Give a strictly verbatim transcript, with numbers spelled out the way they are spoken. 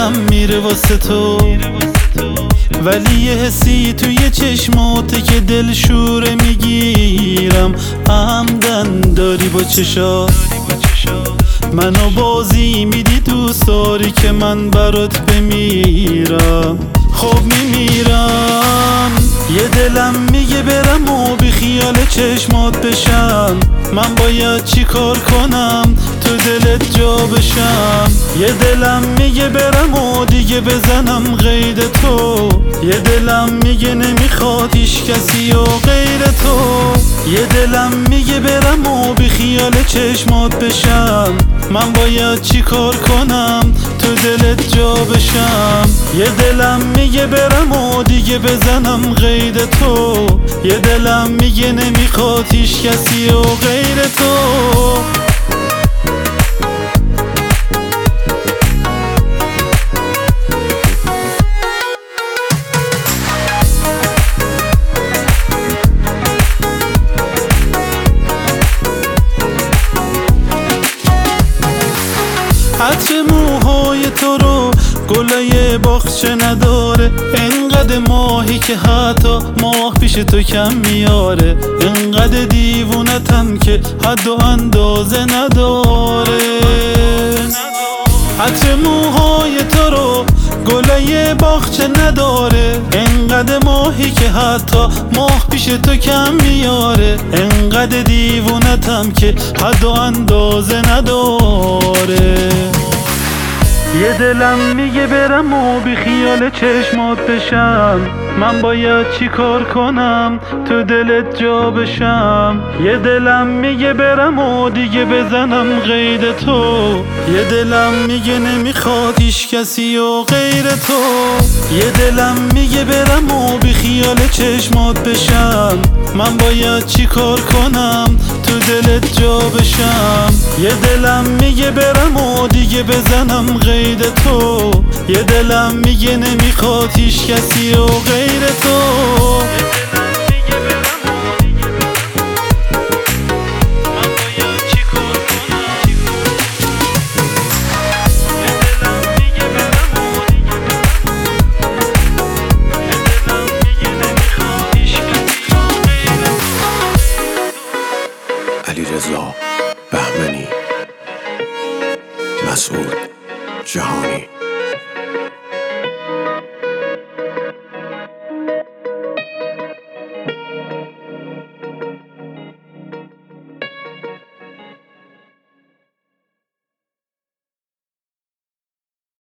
دلم میره واسه تو، ولی یه حسی توی چشماته که دل شوره میگیرم. عمدن داری با چشات منو بازی میدی، دوست داری که من برات بمیرم. خب میمیرم، یه دلم میگه برم و بی خیال چشمات بشم. من باید چی کار کنم تو دلت جا بشم؟ یه دلم میگه برم و دیگه بزنم غیر تو، یه دلم میگه نمیخواد هیچ کسی و غیر تو. یه دلم میگه برم و بی خیال چشمات بشم. من باید چی کار کنم تو دلت جا بشم؟ یه دلم میگه برم و دیگه بزنم غیر تو، یه دلم میگه نمیخواد هیچ کسی و غیر تو. عطر موهای تو رو گلای باغچه نداره، انقدر ماهی که حتی ماه پیش تو کم میاره. انقدر دیوونتم که حد و اندازه نداره. عطر موهای تو رو گلای باغچه نداره، انقدر ماهی که حتی ماه پیش تو کم میاره. انقدر دیوونتم که حد و اندازه نداره. یه دلم میگه برم و بی خیال چشمات بشم. من باید چی کار کنم تو دلت جا بشم؟ یه دلم میگه برم و دیگه بزنم غیر تو، یه دلم میگه نمیخواد هیچ کسی و غیر تو. یه دلم میگه برم و بی خیال چشمات بشم. من باید چی کار کنم تو دلت جا بشم؟ یه دلم میگه برم و دیگه بزنم غیر تو، یه دلم میگه نمیخواد هیچ کسی و غیر تو. علیرضا بهمنی، مسعود جهانی.